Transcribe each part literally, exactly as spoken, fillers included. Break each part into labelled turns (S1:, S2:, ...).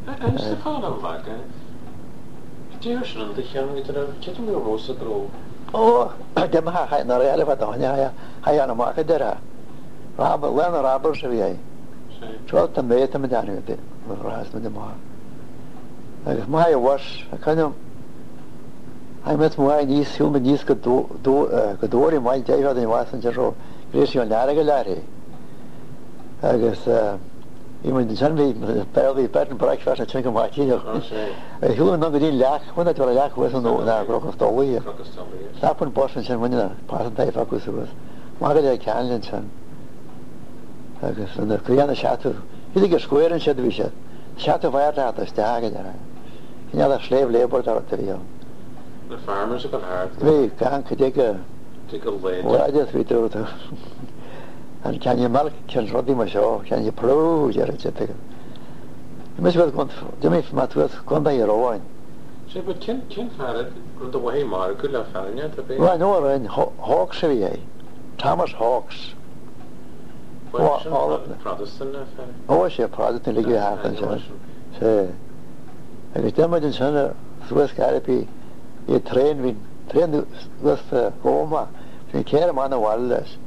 S1: En is de fáil bhaga. Dears an de chean idir a cetim go rosa gro.
S2: Oh, de ma ha na reale va donya ha ha na ma ka dera. Rab len rabber se vi. Trot ta me ta me dan de. Ras me de ma. Ag ma ya was, kan I met my niece, human niece could do do go do in my day in Washington General. Christian Larry. I guess uh even the Sunday barely bed and breakfast I think my tea. Who no good in lack when that lack was no na crocus to we. Stop on Boston when the past day focus was. Margaret Canyon son. I guess and the Korean shadow. He get square and said we should. Shadow fire at the stag there. He had a slave labor out there.
S1: The farmers have got hard.
S2: We can't take a
S1: take a lid.
S2: Well, I just we do it. And can you milk? Can you run my show? Can you plow? You're a jet. You must have gone to me from at work, gone by your own.
S1: Say, but can can Farad run the way Mark could have found you to be?
S2: Well, I know in Hawks, Thomas Hawks.
S1: Well, all of the Protestant.
S2: Oh, she a Protestant, like you happen, so. I was done with the son of Swiss Caribbean. You train with train with Roma. You care man the wilderness.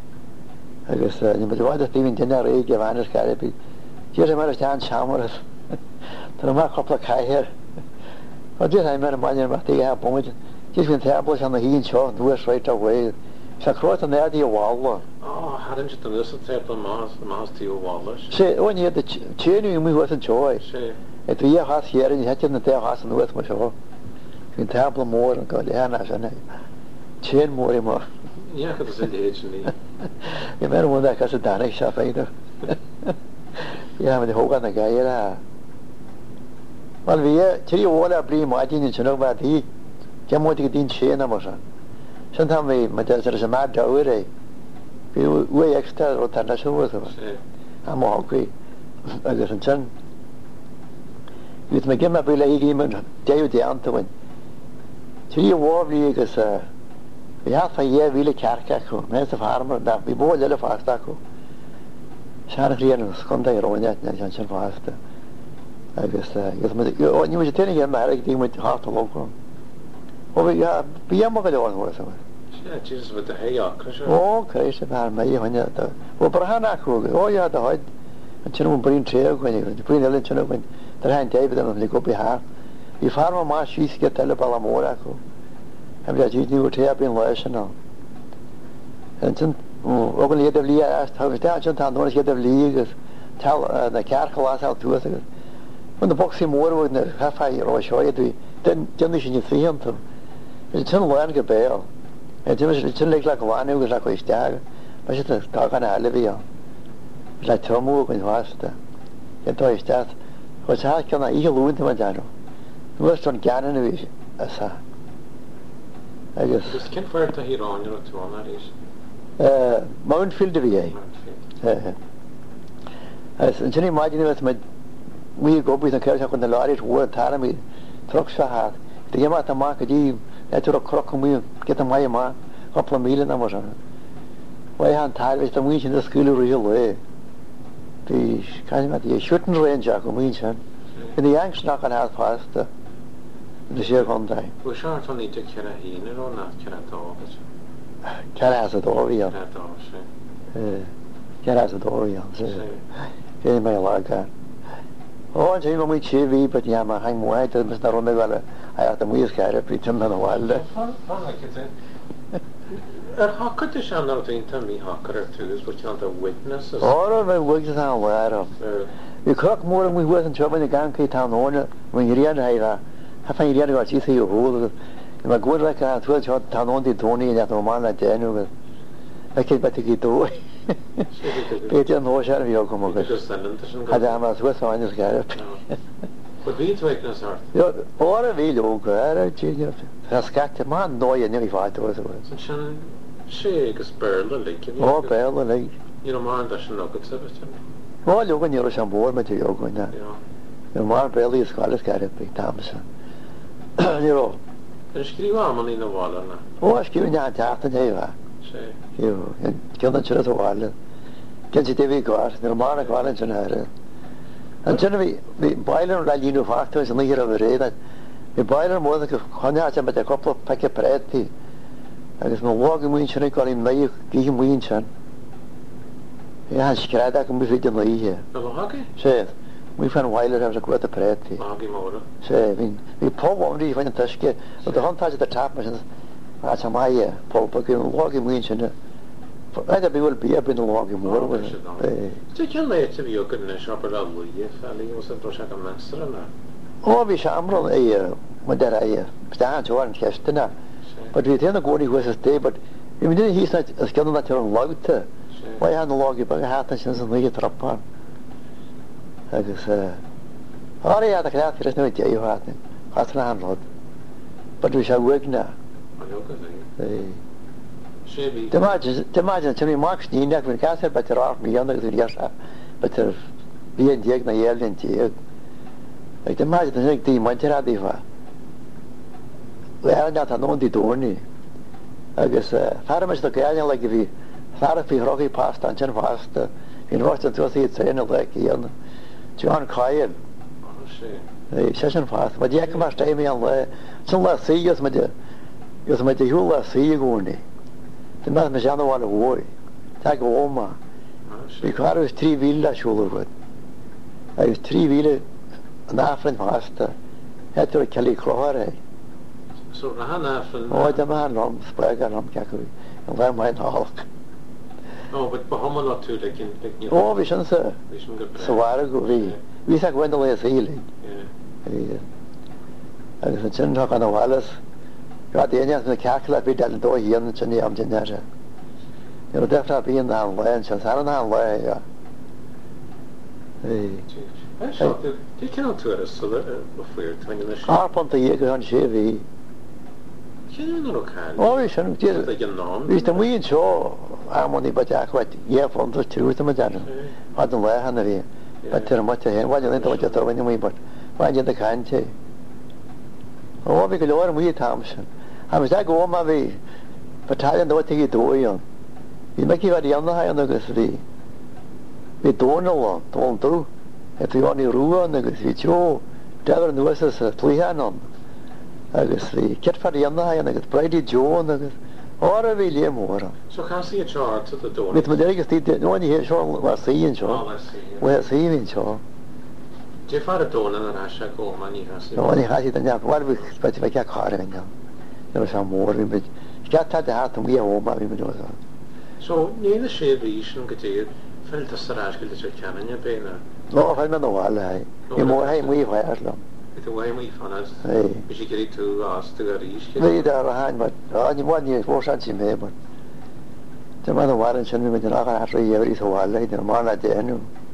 S2: I guess you must want to even dinner age of Anna's Caribbean. Here's a matter of stand shammers. There are a couple of kai here. But this I met a man in Matty have point. Just been tables on the heat show and do us right away. So across on the idea wall.
S1: Oh, hadn't you done this at the mass the mass to your wallers?
S2: Say when you had the chain you wasn't joy.
S1: Say
S2: it we have here and you had in the tail house and with my show. In table more and go down as a chain more and more.
S1: Yeah, because it's age and the.
S2: You better want that because of Danish shop either. Yeah, the whole on the guy here. Well, we are three water bring my in to know about he came out to get in chain number. Sometimes we, my there's a mad dowry. We we extra or Tandasu was of us. I'm all agree. I guess and son. With my game up with a game and day down to win. Three war leagues, uh, we have a year really carcaco, Master Farmer, that we bought a little fastaco. Shannon, Sconda, Ronet, and faster. I guess, uh, you was telling him I like with half the local. Oh, we have beyond what I was.
S1: Yeah, Jesus with the hay occasion.
S2: Oh, okay, so I may when you the well, Brahanaco, oh, yeah, the height, and Chinum bring trail when you bring the lynch when the hand David and they go behalf. If farmer ma she's get tell about Moraco. Have that you knew what happened last now. And then open the league asked how is that just don't get the league tell the car class out to us. When the boxing more with the half I or show you then then you see him to it's in land get bail. And it was it's like like one who was like a stag. But it's talk on Olivia. Like Tomu when was the it was that was how can I eat wound to Dano. Was on Gannon as a I guess.
S1: Just can't fire to hear on you to on that is.
S2: Uh, Mountfield V A. Uh, as and imagine it my we go with the car on the lorry war time me trucks hard. The yama ta ma kadi that to crock me get my ma couple of million numbers on. Why han tire with the we in the school real way. The kind of the shooting range I come in son. And the Yanks not gonna have past the the sheer contact.
S1: We're sure to need to carry in it or not carry at all.
S2: Carry as a door, yeah.
S1: At all, say.
S2: Carry as a door, yeah. Say, my like oh, and say, when we chill, but yeah, my hang white, Mister Romero, I have the wheels carry, pretend on the wild.
S1: How could the channel think to me, Hawker, too, is what you're the witnesses?
S2: All of my works is on where of. You cook more than we wasn't trouble in the Gang town owner when you realize that. I find you got you see your whole. My good like I told you, town on the Tony and that man like Daniel. I can't but to get away. Peter no share of your come over. I am as West on this guy.
S1: But these witnesses are.
S2: All a real old girl, genius. Has got the man, no, you nearly fight to us.
S1: She is barely like you.
S2: Oh, barely like.
S1: You know, man, that's no good service.
S2: Oh, look when you're on board material going there. The more barely is called as Caribbean Thompson. You know.
S1: And scriva man in the wall.
S2: Oh, I scrive that after day.
S1: Say.
S2: You, and kill the children wall. Can you take it? The man called in her. And generally, the boiler like you know factors and here over that the boiler more like Hanya some a couple of packet pretty. I guess no walking winch and I call him Nay, give him winch and yeah, she cried that can be fit in the here.
S1: No hockey?
S2: Say, we found Weiler has a quite a pretty.
S1: Hockey motor.
S2: Say, I mean, we pull one day when the Tushke, but the hunt has the top machines. That's a my pull, but walking winch and either be will be up in the logging more.
S1: So can lay to be a good in a shop at all, if I was a Roshaka master and
S2: oh, we shamble a mother I stand to one Kestina. But we tell the Gordy was a stay, but if we didn't, he's not a skill that you're logged to. Why had the log about a hat and since we get up on? I guess, uh, oh, yeah, the craft is no idea you had it. That's an handled. But we shall work now. The imagine, the imagine to me, Mark's the neck with Castle, but there are me under the years, but there be in Diag, Nayel, and Diag. Like imagine the neck, the Montera Diva. Well, not a known the Dorney. I guess, uh, Faramus the Gallon like if he Farafi Rocky passed and Chen fast in Washington to see it's in a lake here. John Kyle. The session fast, but Jack must stay me on the some less see us, my dear. Yes, my dear, you see you going. The man was on the water war. Take home. Because I was three wheeler shoulder with. I was three wheeler and half and faster. Had to Kelly Clore.
S1: So Rahana from
S2: oh, the man on Sprague on Kakui, and then my hawk.
S1: Oh, but Bahama not too, like in picking
S2: oh, we shouldn't say. So I go, we we said when the way is healing. Yeah. I was a chin talk on the wireless. Got the Indians in the calculate, we didn't do here in the Chinny of Genera. You know, definitely in the land, since I don't know where, yeah.
S1: I thought that you cannot do it so that before when you're the
S2: car pump the year on Chevy. Oh, we shouldn't do it. We used to we show I'm only but I quite yeah from the truth to my dad. I don't wear hand but tell much to him. Why you think what you thought when you but why you the can't say? Oh, we could learn we Thompson. I was that go on my way. Battalion don't take it to you. You make you at the other high on the city. We don't know, don't do. If you want to ruin the Vicho, Devon was a Tlianon. I guess the kid for the other high and I get Brady Joe and I guess, or a William or.
S1: So can't see a chart to the door.
S2: With Madrid, no one here, sure, was seeing Shaw. We're seeing Shaw.
S1: Do you find a door and a shack or money has
S2: no one has it enough. What we specify a car in them. There was some more, but got that out and we are home.
S1: So, near the shade, we shouldn't get it. Felt the Sarashki that you can in your pain.
S2: No, I'm not the wall. You more high, we fire them.
S1: It's a way we found us. We should get it to us to the Rish.
S2: They are a hand, but only one year, four shots in me. But the mother warrants and women are after years a while later, more like the end.